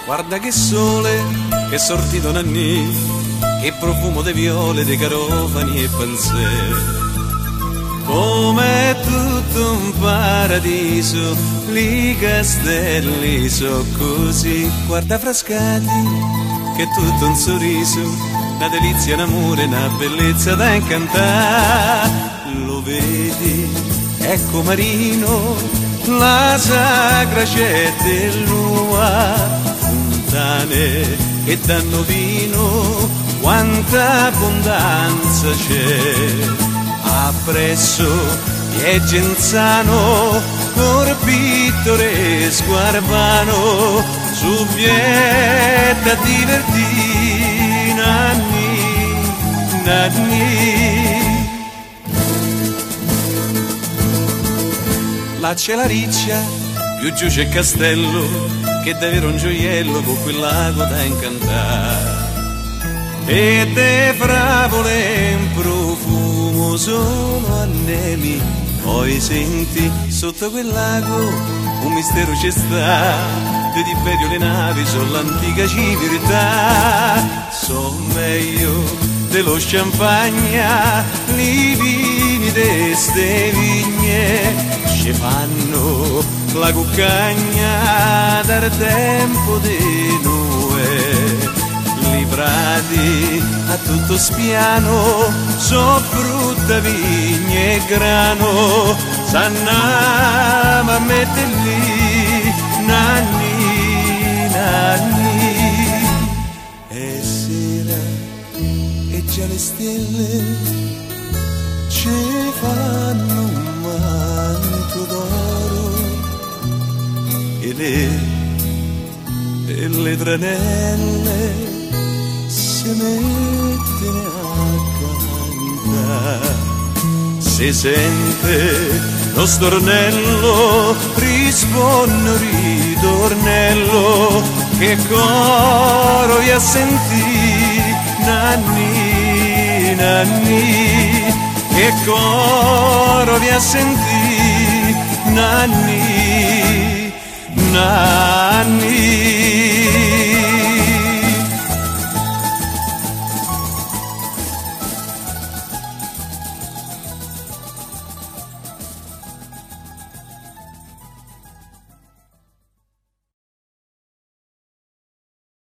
Guarda che sole, che sortito Nanni, che profumo di viole, di garofani e panzè. Come tutto un paradiso, li castelli so così. Guarda Frascati, che è tutto un sorriso, una delizia, un amore, una bellezza da incantare. Lo vedi, ecco Marino, la sagra c'è dell'ua. Fontane che danno vino, quanta abbondanza c'è. Appresso è Genzano, cor pittoresco Arbano, su Vietta divertì, Nanni, Nanni. Là c'è la riccia, più giù c'è Castello, che è davvero un gioiello con quel lago da incantare. E te fragole in profumo sono anelli, poi senti sotto quel lago un mistero c'è sta, di Tiberio le navi sono l'antica civiltà, so meglio dello champagne, li vini d'este vigne, ci fanno la cuccagna dal tempo di Noè. Livrati a tutto spiano, so frutta, vigne e grano, s'annama a mettere lì, Nanni, Nanni. E sera e già le stelle ci fanno un manto d'oro e le tranelle si mettono a cantare, si sente lo stornello, risponde un ritornello, che coro vi a sentì, Nanni, Nanni, che coro vi a sentì, Nanni, Nanni.